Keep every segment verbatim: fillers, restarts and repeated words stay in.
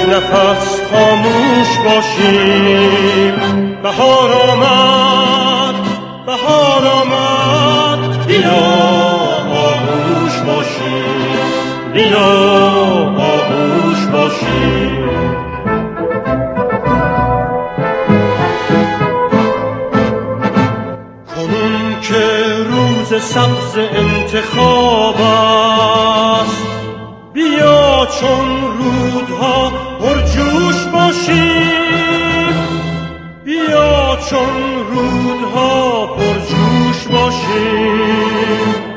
نفس خاموش باشیم. بهار آمد، بهار آمد، بیا آغوش باشیم، بیا آغوش باشیم. کنون که روز سبز انتخاب است، بیا چون رودها پرجوش باشیم، بیا چون رودها پرجوش باشیم.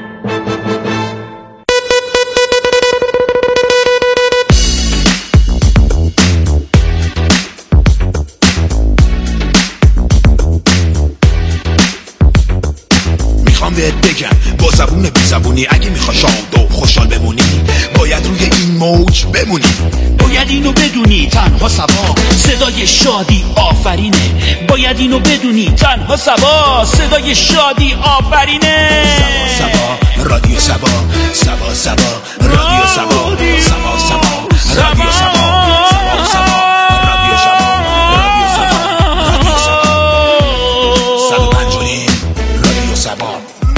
میخوام بهت بگم با زبون بی زبونی، اگه میخوای شاد و خوشحال بمونی باید روی این موج بمونی. باید اینو بدونی تنها سبا صدای شادی آفرینه. باید اینو بدونی تنها سبا صدای شادی آفرینه. سبا سبا رادیو سبا، سبا سبا رادیو سبا، سبا سبا رادیو سبا، سبا سبا رادیو سبا، رادیو سبا، رادیو سبا، صد و پنج و نیم رادیو سبا.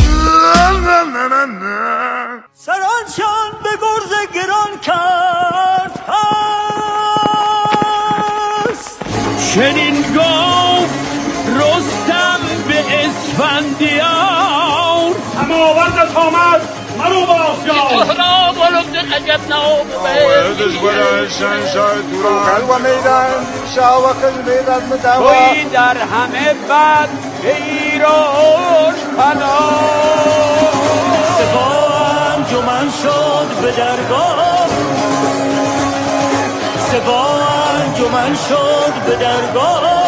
سرانشان به گرز گران کرد هست. چنین گفت رستم به اسفندیار، اما آوردت آمد مرو باز یار. احنا ولد عجب نوب ويدش ولا شنشای توران و میدان شاوک میدان مدوا توی در همه بد به ایراش پناه. سپاه انجمن شد به درگاه، سپاه انجمن شد به درگاه.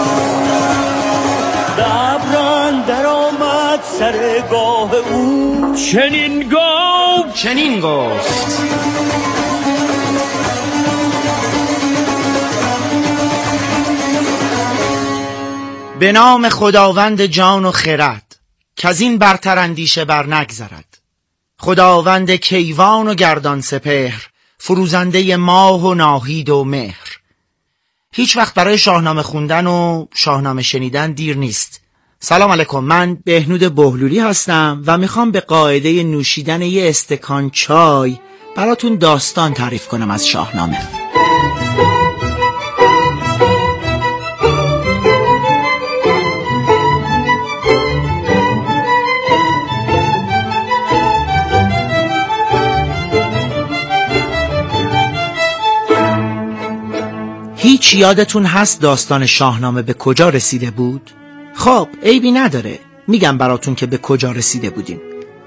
به ابران در آمد سرگاه او. چنین گفت چنین گفت به نام خداوند جان و خرد، کزین برتر اندیشه بر نگذرد. خداوند کیوان و گردان سپهر، فروزنده ماه و ناهید و مهر. هیچ وقت برای شاهنامه خوندن و شاهنامه شنیدن دیر نیست. سلام علیکم، من بهنود بهلولی هستم و میخوام به قاعده نوشیدن یه استکان چای براتون داستان تعریف کنم از شاهنامه. هیچ یادتون هست داستان شاهنامه به کجا رسیده بود؟ خب عیبی نداره، میگم براتون که به کجا رسیده بودیم.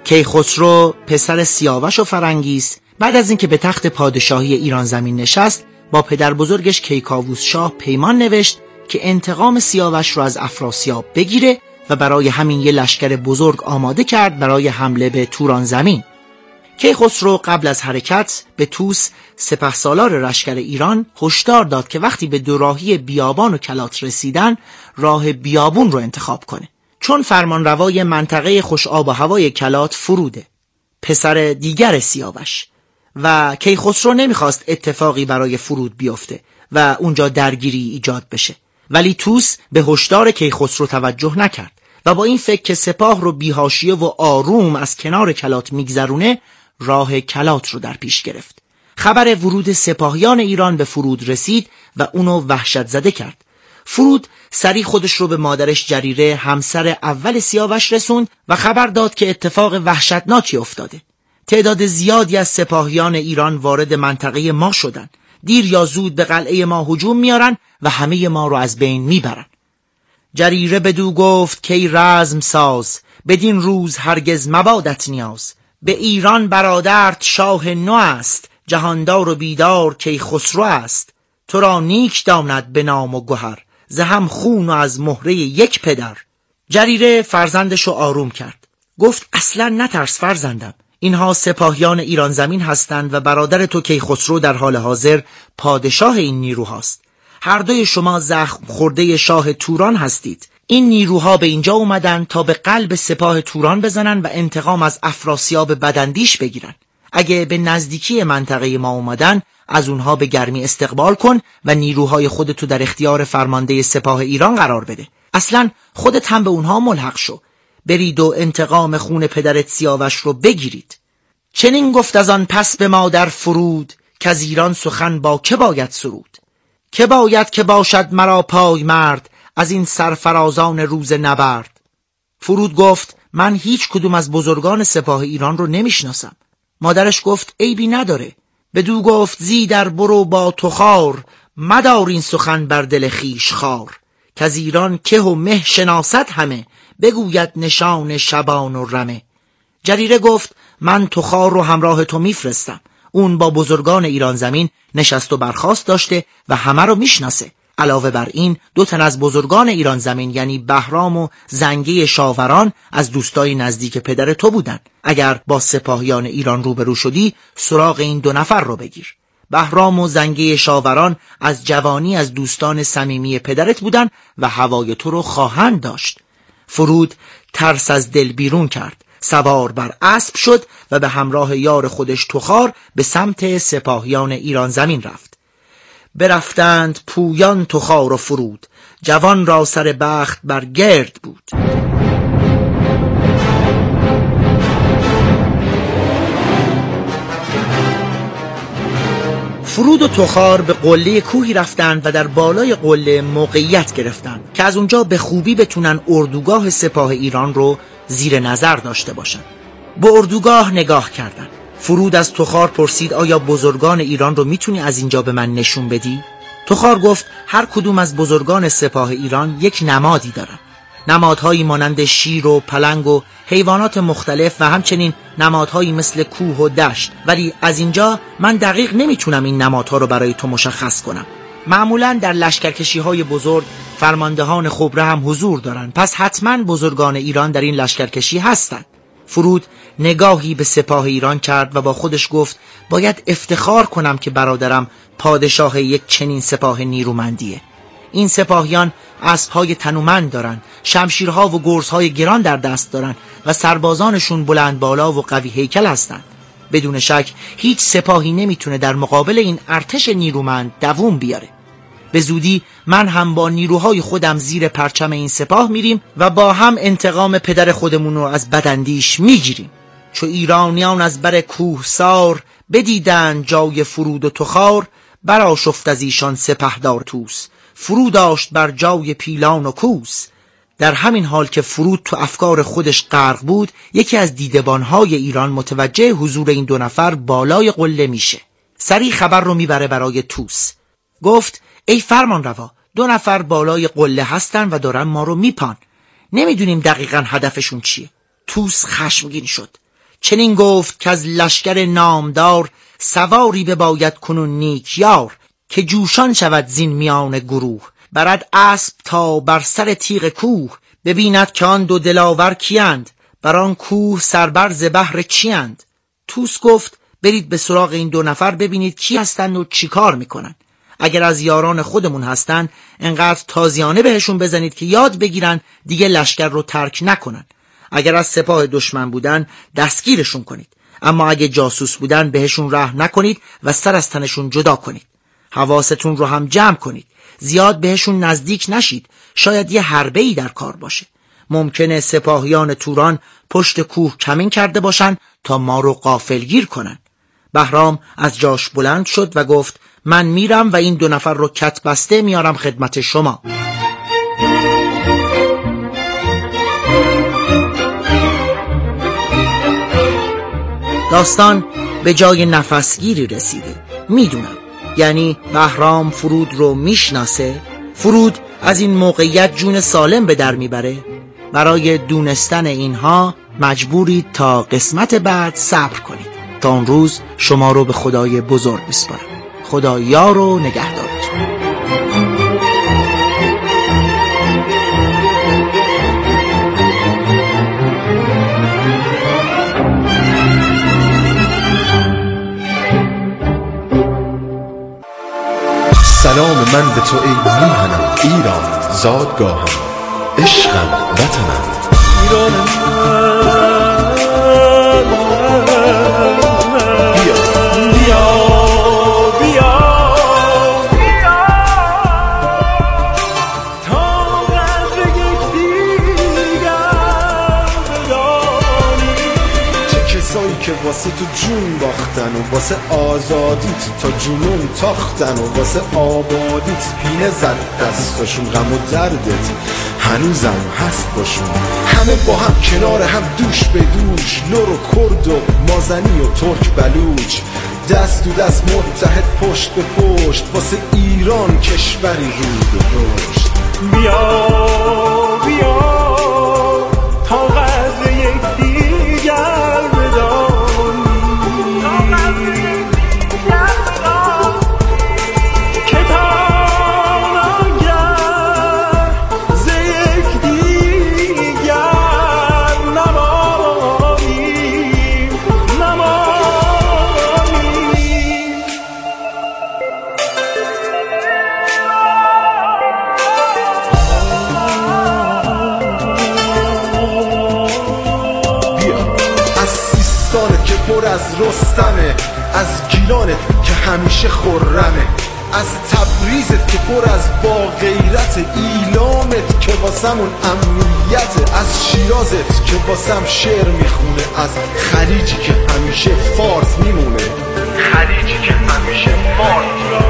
کیخسرو پسر سیاوش و فرنگیس بعد از اینکه به تخت پادشاهی ایران زمین نشست، با پدر بزرگش کیکاووس شاه پیمان نوشت که انتقام سیاوش رو از افراسیاب بگیره و برای همین یه لشکر بزرگ آماده کرد برای حمله به توران زمین. کیخسرو قبل از حرکت به طوس سپهسالار لشکر ایران هشدار داد که وقتی به دوراهی بیابان و کلات رسیدن راه بیابون رو انتخاب کنه، چون فرمانروای منطقه خوش آب و هوای کلات فروده، پسر دیگر سیاوش، و کیخسرو نمیخواست اتفاقی برای فرود بیفته و اونجا درگیری ایجاد بشه. ولی طوس به هشدار کیخسرو توجه نکرد و با این فکر که سپاه رو بی‌حاشیه و آروم از کنار کلات میگذرونه، راه کلات رو در پیش گرفت. خبر ورود سپاهیان ایران به فرود رسید و اونو وحشت زده کرد. فرود سریع خودش رو به مادرش جریره، همسر اول سیاوش، رسوند و خبر داد که اتفاق وحشتناکی افتاده. تعداد زیادی از سپاهیان ایران وارد منطقه ما شدن. دیر یا زود به قلعه ما هجوم میارن و همه ما رو از بین میبرن. جریره بدو گفت که ای رزم ساز، بدین روز هرگز مبادت نیاز. به ایران برادرت شاه نو است، جهاندار و بیدار کیخسرو است. تو را نیک داند به نام و گهر، ز هم خون و از مهره یک پدر. جریره فرزندشو آروم کرد، گفت اصلا نترس فرزندم، اینها سپاهیان ایران زمین هستند و برادر تو کیخسرو در حال حاضر پادشاه این نیروهاست. هر دوی شما زخم خورده شاه توران هستید. این نیروها به اینجا اومدن تا به قلب سپاه توران بزنن و انتقام از افراسیاب بداندیش بگیرن. اگه به نزدیکی منطقه ما اومدن از اونها به گرمی استقبال کن و نیروهای خودتو در اختیار فرمانده سپاه ایران قرار بده. اصلا خودت هم به اونها ملحق شو. برید و انتقام خون پدرت سیاوش رو بگیرید. چنین گفت از آن پس به مادر فرود، که از ایران سخن با که باید سرود. که باید که باشد مرا پای مرد، از این سرفرازان روز نبرد. فرود گفت من هیچ کدوم از بزرگان سپاه ایران رو نمیشناسم. مادرش گفت عیبی نداره. بدو گفت زی در برو با تخار، مدار این سخن بر دل خویش خار. که از ایران که و مه شناست همه، بگوید نشان شبان و رمه. جریره گفت من تخار رو همراه تو میفرستم. اون با بزرگان ایران زمین نشست و برخاست داشته و همه رو میشناسه. علاوه بر این دو تن از بزرگان ایران زمین یعنی بهرام و زنگه شاوران از دوستای نزدیک پدر تو بودن. اگر با سپاهیان ایران روبرو شدی سراغ این دو نفر رو بگیر. بهرام و زنگه شاوران از جوانی از دوستان صمیمی پدرت بودن و هوای تو رو خواهند داشت. فرود ترس از دل بیرون کرد، سوار بر اسب شد و به همراه یار خودش تخار به سمت سپاهیان ایران زمین رفت. برفتند پویان تخار و فرود، جوان را سر بخت بر گرد بود. فرود و تخار به قله کوهی رفتند و در بالای قله موقعیت گرفتند که از اونجا به خوبی بتونن اردوگاه سپاه ایران رو زیر نظر داشته باشند. به اردوگاه نگاه کردند. فرود از تخار پرسید آیا بزرگان ایران رو میتونی از اینجا به من نشون بدی؟ تخار گفت هر کدوم از بزرگان سپاه ایران یک نمادی دارن. نمادهایی مانند شیر و پلنگ و حیوانات مختلف و همچنین نمادهایی مثل کوه و دشت، ولی از اینجا من دقیق نمیتونم این نمادها رو برای تو مشخص کنم. معمولا در لشکرکشی‌های بزرگ فرماندهان خبره هم حضور دارن، پس حتما بزرگان ایران در این لشکرکشی هستند. فرود نگاهی به سپاه ایران کرد و با خودش گفت باید افتخار کنم که برادرم پادشاه یک چنین سپاه نیرومندیه. این سپاهیان اسب‌های تنومند دارن، شمشیرها و گرزهای گران در دست دارن و سربازانشون بلند بالا و قوی هیکل هستند. بدون شک هیچ سپاهی نمیتونه در مقابل این ارتش نیرومند دووم بیاره. به زودی من هم با نیروهای خودم زیر پرچم این سپاه میریم و با هم انتقام پدر خودمون رو از بداندیش میگیریم. چو ایرانیان از بر کوهسار، بدیدن جای فرود و تخار. برآشفت از ایشان سپهدار توس، فرود داشت بر جای پیلان و کوس. در همین حال که فرود تو افکار خودش غرق بود، یکی از دیدبانهای ایران متوجه حضور این دو نفر بالای قله میشه. سریع خبر رو میبره برای توس. گفت ای فرمان روا، دو نفر بالای قله هستن و دارن ما رو میپان. نمیدونیم دقیقاً هدفشون چیه. توس خشمگین شد. چنین گفت که از لشکر نامدار، سواری بباید کنون نیک یار. که جوشان شود زین میان گروه، برد اسب تا بر سر تیغ کوه. ببیند که آن دو دلاور کیند، بر آن کوه سربر ز بهر چیند. توس گفت برید به سراغ این دو نفر ببینید کی هستند و چی کار میکنن. اگر از یاران خودمون هستن انقدر تازیانه بهشون بزنید که یاد بگیرن دیگه لشکر رو ترک نکنن. اگر از سپاه دشمن بودن دستگیرشون کنید، اما اگه جاسوس بودن بهشون رحم نکنید و سر از تنشون جدا کنید. حواستون رو هم جمع کنید، زیاد بهشون نزدیک نشید، شاید یه حربه‌ای در کار باشه. ممکنه سپاهیان توران پشت کوه کمین کرده باشن تا ما رو غافلگیر کنن. بهرام از جاش بلند شد و گفت من میرم و این دو نفر رو کت بسته میارم خدمت شما. داستان به جای نفسگیری رسیده. میدونم یعنی بهرام فرود رو میشناسه. فرود از این موقعیت جون سالم به در میبره. برای دونستن اینها مجبورید تا قسمت بعد صبر کنید. تا اون روز شما رو به خدای بزرگ بسپارم. خدا یار و نگهدارتون. سلام من به تو ای میهنم، ایران زادگاهم، عشقم وطنم. ایران من که واسه تو جون باختن و واسه آزادیت تا جنون تاختن و واسه آبادیت پینه زد دستاشون، غم و دردت هنوزم هست باشون. همه با هم کنار هم دوش به دوش، لور و کرد و مازنی و ترک بلوچ، دست تو دست متحد پشت به پشت واسه ایران کشوری رو به رشد. بیا بیا تا قدر یکدیگر بدانیم که تنگر ز یکدیگر نمانیم نمانیم. که پر از رستمه، از گیلانت که همیشه خرمه، از تبریزت که پر از با غیرت، ایلامت که واسمون امنیته، از شیرازت که واسم شعر میخونه، از خلیجی که همیشه فارس میمونه، خلیجی که همیشه فارس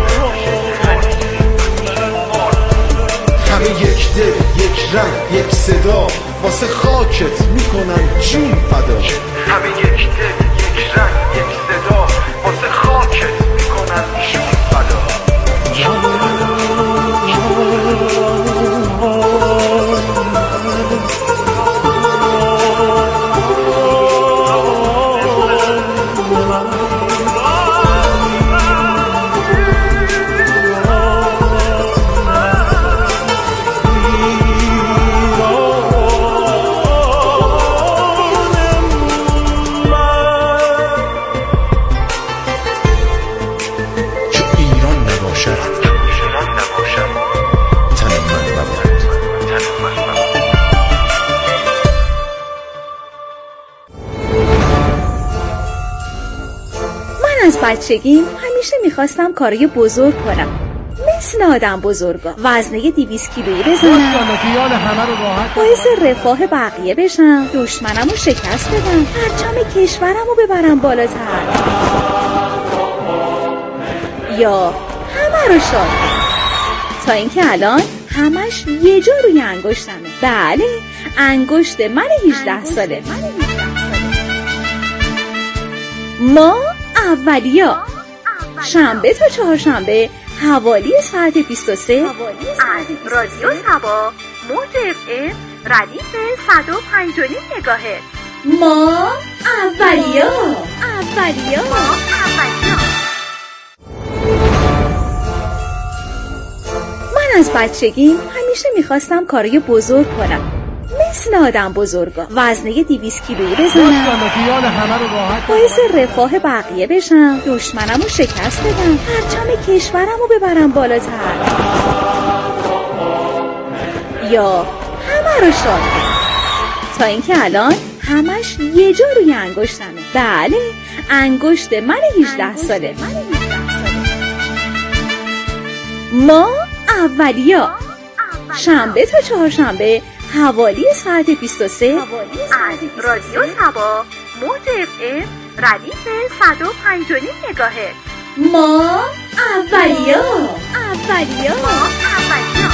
همه یک دل، یک رنگ، یک صدا، واسه خاکت میکنن جون فدا. همه یک دل، یک رنگ، یک صدا، واسه خاکت میکنن جون فدا. از بچگیم همیشه میخواستم کارای بزرگ کنم، مثل آدم بزرگا، وزنه دویست کیلویی بزنم، باعث رفاه بقیه بشم، دشمنمو شکست بدم، پرچم کشورمو ببرم بالاتر، یا همه رو شاد کنم. تا اینکه الان همش یه جا روی انگشتمه. بله، انگشت من هجده ساله. ما اولیا شنبه تا چهارشنبه حوالی ساعت بیست و سه از رادیو سبا موج اف ام ردیف صد و پنج و نیم مگاهرتز. ما اولیا اولیا ما اولیا. من از بچگیم همیشه میخواستم کارای بزرگ کنم، مثل آدم بزرگا، وزنه دویست کیلویی بزنم، باعث رفاه بقیه بشم، دشمنمو شکست بدم، پرچم کشورمو ببرم بالاتر، یا همه رو شاد کنم. تا اینکه الان همش یه جا روی انگشتمه. بله، انگشت من هجده ساله. ما اولیا شنبه تا چهارشنبه حوالی ساعت بیست و سه از رادیو سبا موج اف ام ردیف صد و پنج و نیم مگاهرتز. ما اولیا اولیا ما اولیا.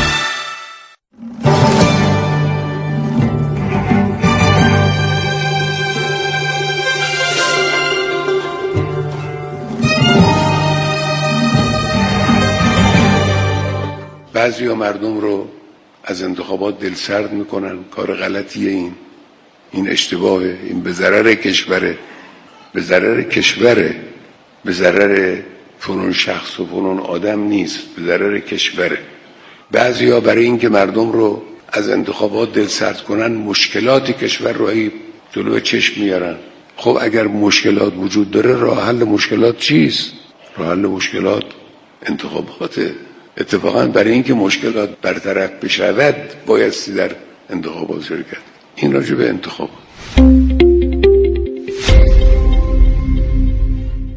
بعضی ها مردم رو از انتخابات دلسرد میکنن. کار غلطیه این این اشتباهه. این به ضرر کشوره، به ضرر کشوره، به ضرر فلان شخص و فلان آدم نیست، به ضرر کشوره. بعضی ها برای اینکه مردم رو از انتخابات دلسرد کنن مشکلات کشور رو هی جلو چشم میارن. خب اگر مشکلات وجود داره راه حل مشکلات چیست؟ راه حل مشکلات انتخاباته. اتفاقا برای اینکه مشکلات برطرف بشود بایستی در انتخابات شرکت. این راجع به انتخابات.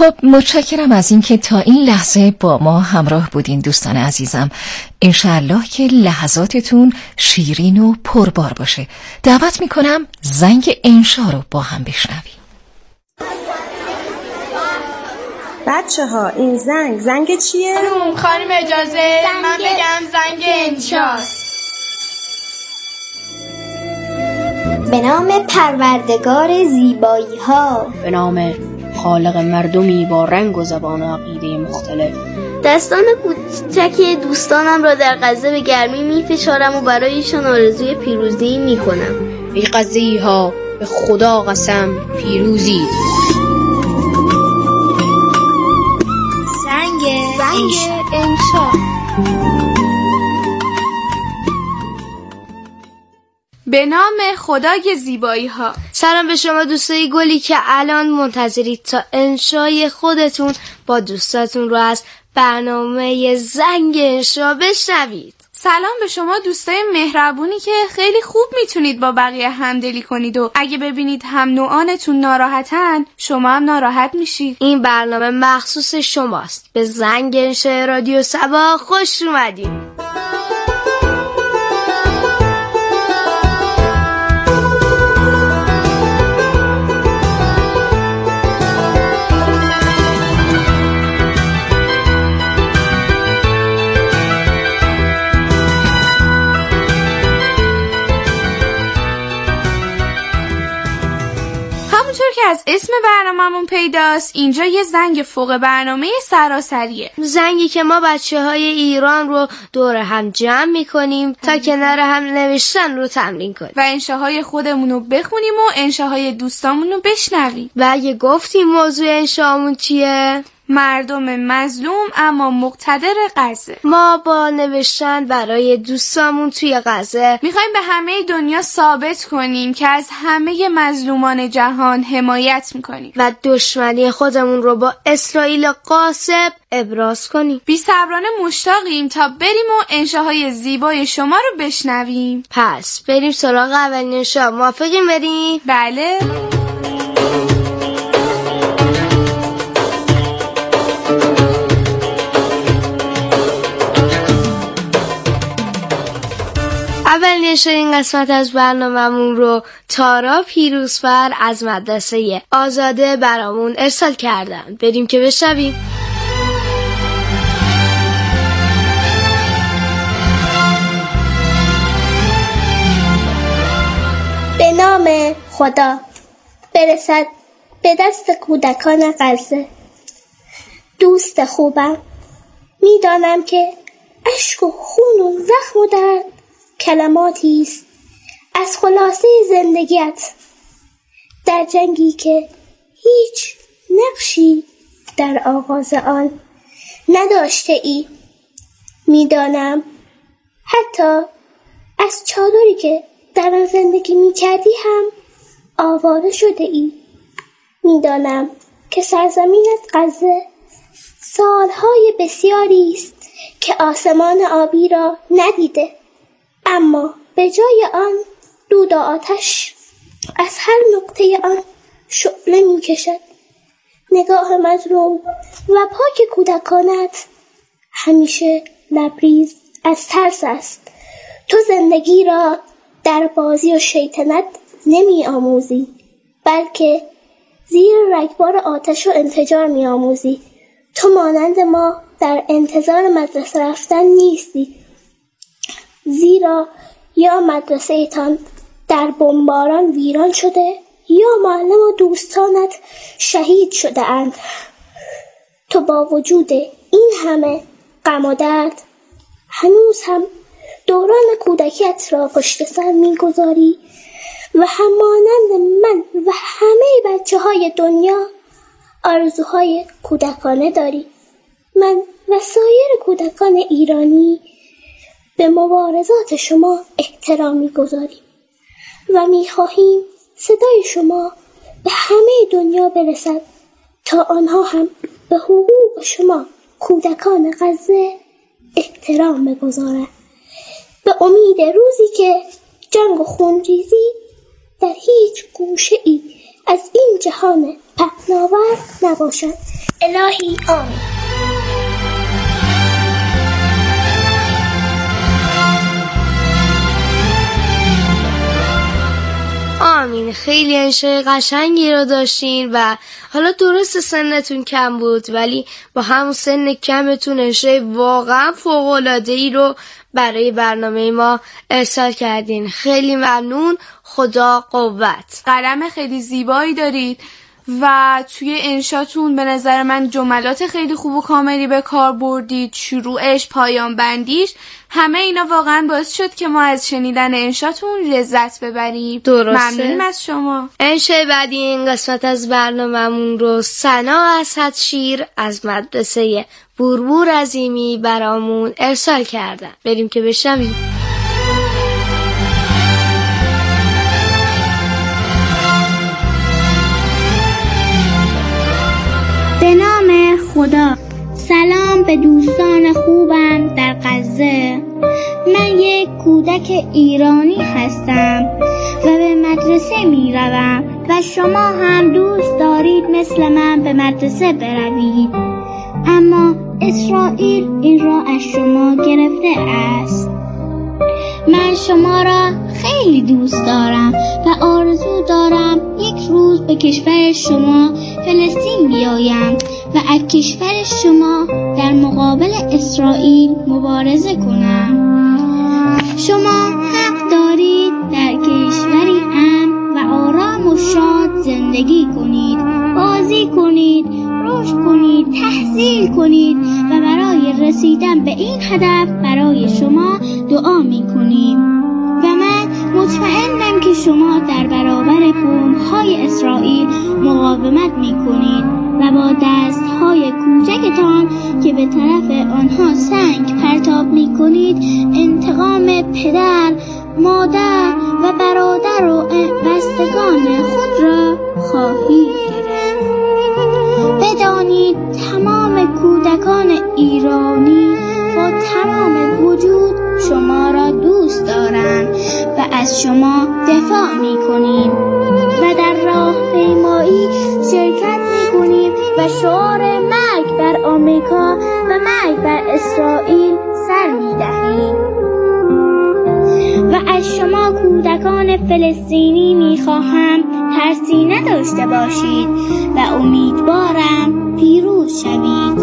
خب متشکرم از اینکه تا این لحظه با ما همراه بودین دوستان عزیزم. انشالله که لحظاتتون شیرین و پربار باشه. دعوت میکنم زنگ انشا رو با هم بشنویم. بچه ها این زنگ زنگ چیه؟ خانم خانم اجازه من بگم زنگ انشاست. به نام پروردگار زیبایی ها، به نام خالق مردمی با رنگ و زبان و عقیده مختلف. دستان کوچک دوستانم را در غزه به گرمی می فشارم و برایشان آرزوی پیروزی می کنم. ای غزه‌ای ها به خدا قسم پیروزی. زنگ زنگ انشا. به نام خدای زیبایی ها. سلام به شما دوستای گلی که الان منتظرید تا انشای خودتون با دوستاتون رو از برنامه زنگ انشا بشنوید. سلام به شما دوستای مهربونی که خیلی خوب میتونید با بقیه همدلی کنید و اگه ببینید هم نوعانتون ناراحتن شما هم ناراحت میشید. این برنامه مخصوص شماست. به زنگ انشا رادیو سبا خوش اومدید. همونطور که از اسم برنامه‌مون پیداست اینجا یه زنگ فوق برنامه سراسریه. زنگی که ما بچه های ایران رو دور هم جمع میکنیم تا کنار هم نوشتن رو تمرین کنیم و انشاهای خودمون رو بخونیم و انشاهای دوستامون رو بشنویم. و اگه گفتیم موضوع انشامون چیه؟ مردم مظلوم اما مقتدر غزه. ما با نوشتن برای دوستامون توی غزه میخوایم به همه دنیا ثابت کنیم که از همه مظلومان جهان حمایت میکنیم و دشمنی خودمون رو با اسرائیل قاصب ابراز کنیم. بی‌صبرانه مشتاقیم تا بریم و انشاهای زیبای شما رو بشنویم. پس بریم سراغ اولین انشا. موافقیم بریم؟ بله. اولین انشا این قسمت از برنامه‌مون رو تارا پیروزفر از مدرسه آزاده برامون ارسال کردن. بریم که بشنویم. به نام خدا. برسد به دست کودکان غزه. دوست خوبم، میدانم که اشک و خون و زخم و درد کلماتی است از خلاصه زندگیت در جنگی که هیچ نقشی در آغاز آن نداشته ای. میدانم حتی از چادری که در آن زندگی میکردی هم آواره شده ای. میدانم که سرزمینت غزه سالهای بسیاری است که آسمان آبی را ندیده، اما به جای آن دود و آتش از هر نقطه آن شعله می کشد. نگاه مظلوم و پاک کودکانت همیشه لبریز از ترس است. تو زندگی را در بازی و شیطنت نمی آموزی، بلکه زیر رگبار آتش و انفجار می آموزی. تو مانند ما در انتظار مدرسه رفتن نیستی، زیرا یا مدرسه ایتان در بمباران ویران شده یا معلم و دوستانت شهید شده اند. تو با وجود این همه غم و درد هنوز هم دوران کودکیت را پشت سر می‌گذاری و هم مانند من و همه بچه های دنیا آرزوهای کودکانه داری. من و سایر کودکان ایرانی به مبارزات شما احترام می‌گذاریم و می‌خواهیم صدای شما به همه دنیا برسد تا آنها هم به حقوق شما کودکان غزه احترام بگذارند، به امید روزی که جنگ و خونریزی در هیچ گوشه ای از این جهان پهناور نباشد. الهی آمین. آمین. خیلی انشای قشنگی رو داشتین و حالا درست سنتون کم بود ولی با همون سن کمتون انشای واقعا فوق‌العاده‌ای رو برای برنامه ما ارسال کردین. خیلی ممنون. خدا قوت. قلم خیلی زیبایی دارید و توی انشاتون به نظر من جملات خیلی خوب و کاملی به کار بردید. شروعش، پایان بندیش، همه اینا واقعا باعث شد که ما از شنیدن انشاتون لذت ببریم. درسته. ممنون از شما. انشای بعدی این قسمت از برنامه‌مون رو ثنا اسدشیر از مدرسه بوربور عظیمی برامون ارسال کردن. بریم که بشنویم. به نام خدا. سلام به دوستان خوبم در غزه. من یک کودک ایرانی هستم و به مدرسه می روم و شما هم دوست دارید مثل من به مدرسه بروید، اما اسرائیل این را از شما گرفته است. من شما را خیلی دوست دارم و آرزو دارم یک روز به کشور شما فلسطین بیایم و از کشور شما در مقابل اسرائیل مبارزه کنم. شما حق دارید در کشوری امن و آرام و شاد زندگی کنید، بازی کنید، رشد کنید، تحصیل کنید و برای رسیدن به این هدف برای شما دعا می کنیم. و من مطمئنم که شما در برابر قوم‌های اسرائیل مقاومت می کنید و با دست‌های کوچکتان که به طرف آنها سنگ پرتاب می کنید انتقام پدر، مادر و برادر و بستگان خود را خواهید گرفت. بدانید تمام کودکان ایرانی با تمام وجود شما را دوست دارند و از شما دفاع می کنیم و در راه پیمایی شرکت می کنیم و شعار مرگ بر آمریکا و مرگ بر اسرائیل سر می دهیم. و از شما کودکان فلسطینی می خواهم ترسی نداشته باشید و امیدوارم پیروز شوید.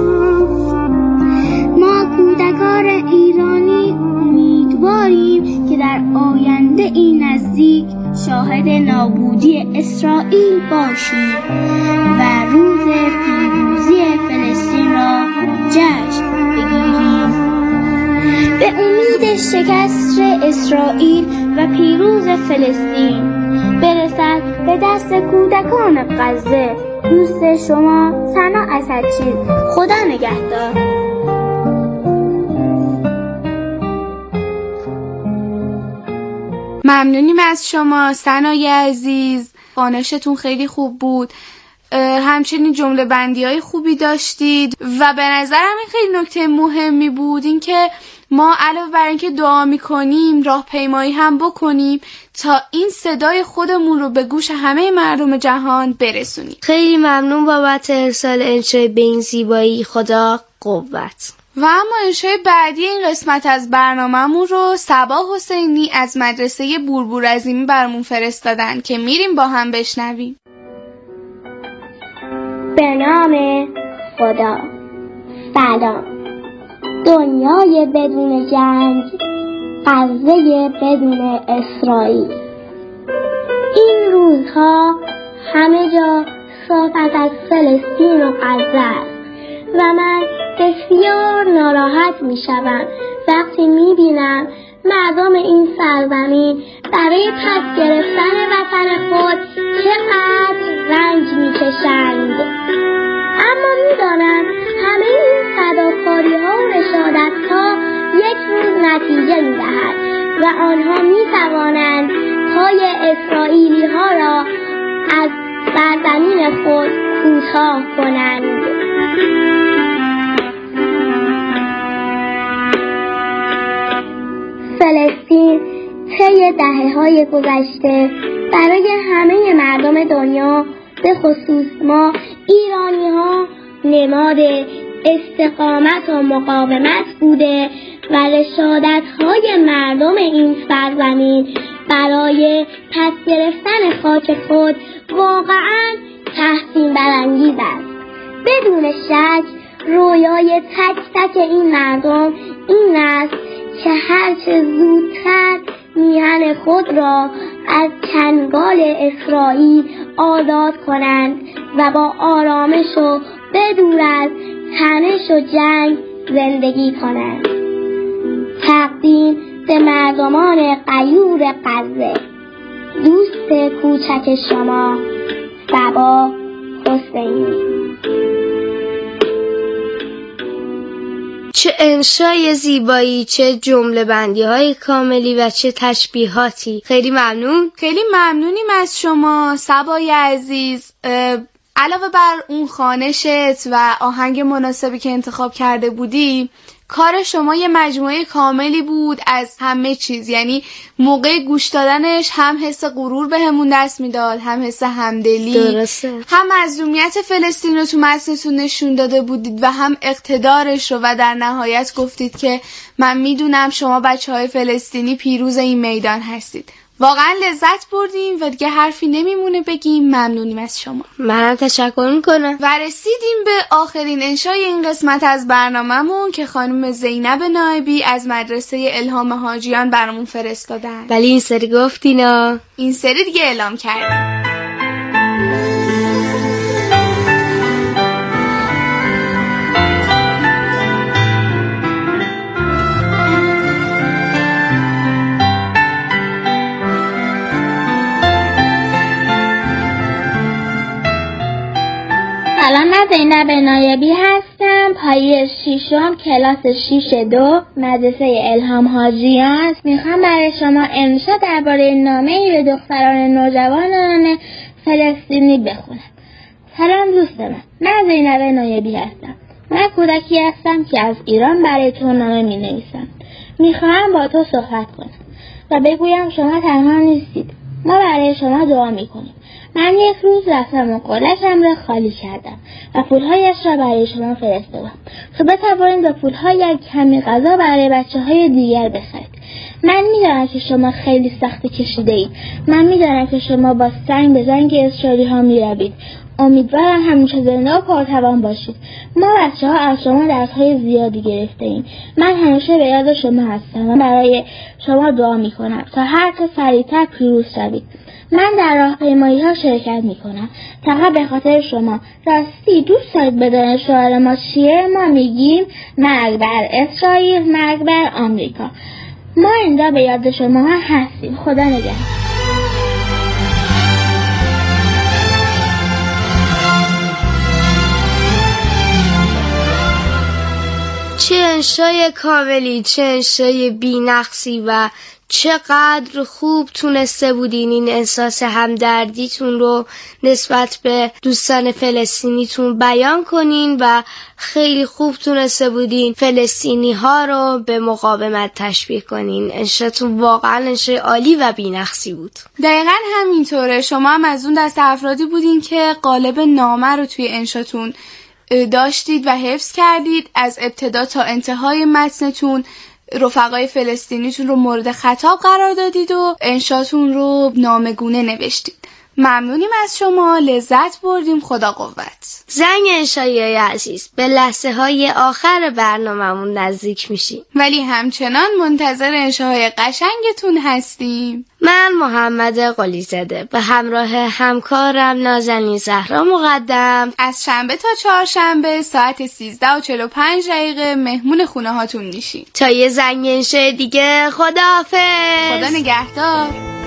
ما کودکان ایرانی امیدواریم که در آینده این نزدیک شاهد نابودی اسرائیل باشیم و روز پیروزی فلسطین را جشن بگیریم. به امید شکست اسرائیل و پیروز فلسطین برسد به دست کودکان غزه. دوست شما ثنا اسدشیر. خدا نگهدار. ممنونیم از شما ثنای عزیز. خوانشتون خیلی خوب بود، همچنین جمله بندی های خوبی داشتید و به نظرم این خیلی نکته مهمی بود، این که ما علاوه بر اینکه دعا میکنیم راهپیمایی هم بکنیم تا این صدای خودمون رو به گوش همه مردم جهان برسونیم. خیلی ممنون بابت ارسال انشای به این زیبایی. خدا قوت. و اما انشای بعدی این قسمت از برنامه‌مون رو صبا حسینی از مدرسه بوربور عظیمی برامون فرستادن که میریم با هم بشنویم. به نام خدا. سلام. دنیای بدون جنگ، غزه بدون اسرائیل. این روزها همه جا صحبت از فلسطین و غزه است و من بسیار ناراحت می شدم وقتی می بینم مردم این سرزمین برای پس گرفتن وطن خود چقدر رنج می کشند. اما می دانم همه این فداکاری ها و رشادت ها یک روز نتیجه می دهد و آنها می توانند پای اسرائیلی ها را از سرزمین خود کوتاه کنند. فلسطین طی دهه‌های گذشته برای همه مردم دنیا به خصوص ما ایرانی ها نماد استقامت و مقاومت بوده و رشادت های مردم این سرزمین برای پس گرفتن خاک خود واقعا تحسین برانگیز است. بدون شک رویای تک تک این مردم این است که هرچه زودتر میهن خود را از چنگال اسرائیل آزاد کنند و با آرامش و بدور از تنش و جنگ زندگی کنند. تقدیم به مردمان غیور غزه. دوست کوچک شما، صبا حسینی. چه انشای زیبایی، چه جمله بندی های کاملی و چه تشبیهاتی. خیلی ممنون. خیلی ممنونیم از شما صبای عزیز. علاوه بر اون خوانشت و آهنگ مناسبی که انتخاب کرده بودی، کار شما یه مجموعه کاملی بود از همه چیز. یعنی موقع گوش دادنش هم حس غرور بهمون دست میداد، هم حس همدلی. درسته. هم مظلومیت فلسطین رو تو متنتون نشون داده بودید و هم اقتدارش رو، و در نهایت گفتید که من میدونم شما بچهای فلسطینی پیروز این میدان هستید. واقعا لذت بردیم و دیگه حرفی نمیمونه بگیم. ممنونیم از شما. منم تشکر میکنم. و رسیدیم به آخرین انشای این قسمت از برنامه‌مون که خانم زینب نایبی از مدرسه الهام حاجیان برامون فرستادن. ولی این سری گفتینا، این سری دیگه اعلام کردیم. سلام، من زینب نایبی هستم، پایه ششم کلاس شش دو مدرسه الهام حاجیان. میخوام برای شما انشا درباره نامه‌ای به دختران نوجوانان فلسطینی بخونم. سلام دوست من، من زینب نایبی هستم. من کودکی هستم که از ایران برای تو نامه می نویسم. میخواهم با تو صحبت کنم و بگویم شما تنها نیستید. ما برای شما دعا میکنیم. من یک روز رفتم و قله‌ام را خالی کردم و پولهایش را برای شما فرستادم تا بتوانید با پولها یک کمی غذا برای بچه های دیگر بخرید. من میدانم که شما خیلی سخت کشیده اید. من میدانم که شما با سنگ به زنگ اسرائیلی ها میروید. امیدوارم همیشه زنده و پرتوان باشید. ما بچه ها از شما درس‌های زیادی گرفته ایم. من همیشه به یاد شما هستم و برای شما دعا میکنم تا هر چه سریعتر پیروز شوید. من در راهپیمایی ها شرکت میکنم فقط به خاطر شما. راستی دوست دارید بدانید شعار ما چیه؟ ما میگیم مرگ بر اسرائیل، مرگ بر آمریکا. ما اینجا به یاد شما ها هستیم. خدا نگهدار. چه انشای کاملی، چه انشای بی‌نقصی و چقدر خوب تونسته بودین این احساس همدردیتون رو نسبت به دوستان فلسطینیتون بیان کنین و خیلی خوب تونسته بودین فلسطینی ها رو به مقاومت تشبیه کنین. انشاتون واقعا انشای عالی و بی‌نقصی بود. دقیقا همینطوره. شما هم از اون دست افرادی بودین که قالب نامه رو توی انشاتون داشتید و حفظ کردید. از ابتدا تا انتهای متنتون رفقای فلسطینیتون رو مورد خطاب قرار دادید و انشاتون رو نامگونه نوشتید. ممنونیم از شما، لذت بردیم. خدا قوت. زنگ انشایی عزیز، به لحظه های آخر برنامه‌مون نزدیک میشیم، ولی همچنان منتظر انشاهای قشنگتون هستیم. من محمد قلیزاده به همراه همکارم نازنین زهرا مقدم از شنبه تا چهارشنبه ساعت سیزده و چهل و پنج دقیقه مهمون خونه هاتون میشیم. تا یه زنگ انشای دیگه، خداحافظ. خدا نگهدار.